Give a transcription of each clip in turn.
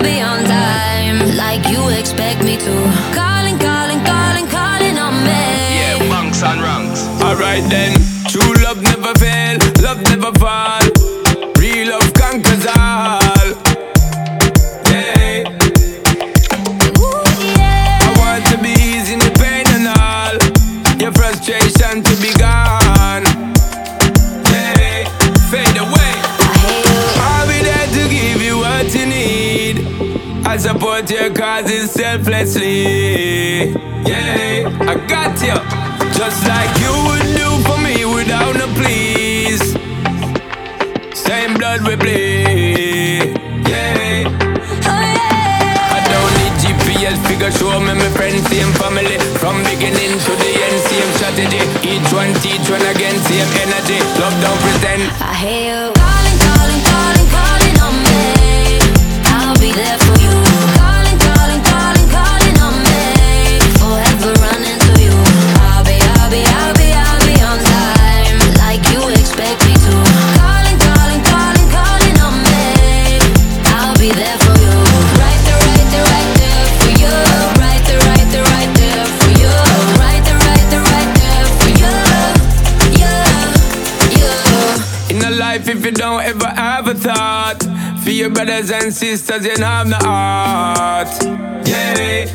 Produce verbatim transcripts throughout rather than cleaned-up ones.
I'll be on time, like you expect me to. Calling, calling, calling, calling on me. Yeah, bunks and ranks. Alright then, true love never fail, love never fall. Real love conquers all. Yeah. Ooh, yeah. I want to be easy in the pain and all. Your frustration to be gone. Yeah. Fade away. I hate you. I'll be there to give you what you need. I support your causes selflessly. Yeah, I got you. Just like you would do for me without no please. Same blood we bleed. Yeah. Oh, yeah. I don't need G P S figure show me my friends, same family. From beginning to the end, same strategy. Each one teach one again, same energy. Love don't pretend. I hate you. Calling, calling, calling, calling on me. I'll be there for you. Calling, calling, calling, calling on me. Forever running to you. I'll be, I'll be, I'll be, I'll be on time, like you expect me to. Calling, calling, calling, calling on me. I'll be there for you. Right there, right there, right there for you. Right there, right there, right there for you. Right there, right there, right there for you. Yeah, yeah. In a life, if you don't ever have a thought for your brothers and sisters, you don't have no heart. Yeah.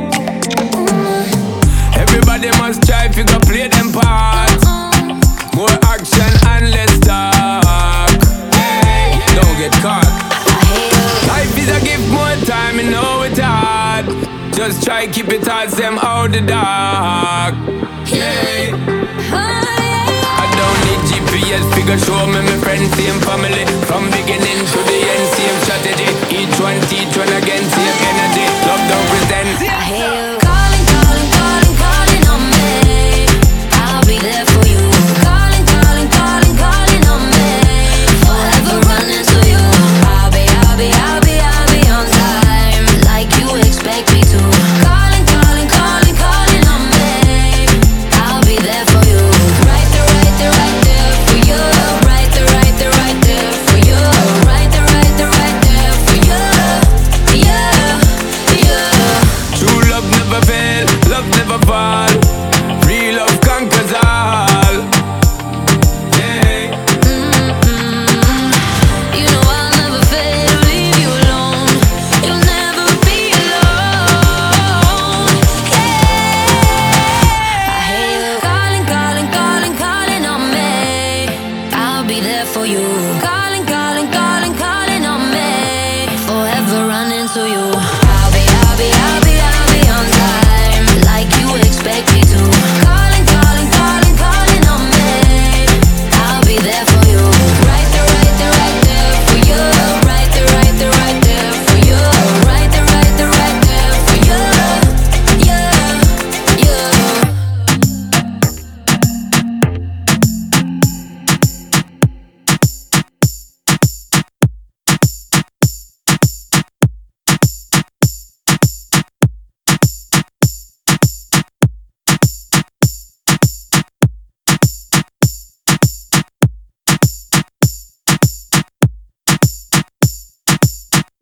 Everybody must try if you go play them part. More action and less talk. Yeah. Don't get caught. I hate you. Life is a gift, more time, you know it's hard. Just try keep it hard, them out the dark. Yeah. I don't need G P S figure show me my friends, same family. From beginning to the end, same strategy. Each one teach one again, same energy. Love don't pretend. I hate you. Calling, calling, calling, calling on me. I'll be there for you. Calling, calling, calling, calling on me. Forever running to you. I'll be, I'll be, I'll be, I'll be on time, like you expect me to. Calling, calling, calling, calling on me. I'll be there for you. Right there, right there, right there for you. Right there, right there, right there for you. Right there, right there, right there for you. Yeah, yeah. True love never fail, love never fall. Real love conquers all. Yeah. You know I'll never fail to leave you alone. You'll never be alone. Yeah. I hate you. Calling, calling, calling, calling on me. I'll be there for you. Calling, calling, calling, calling on me. Forever running to you. I'll be, I'll be, I'll be.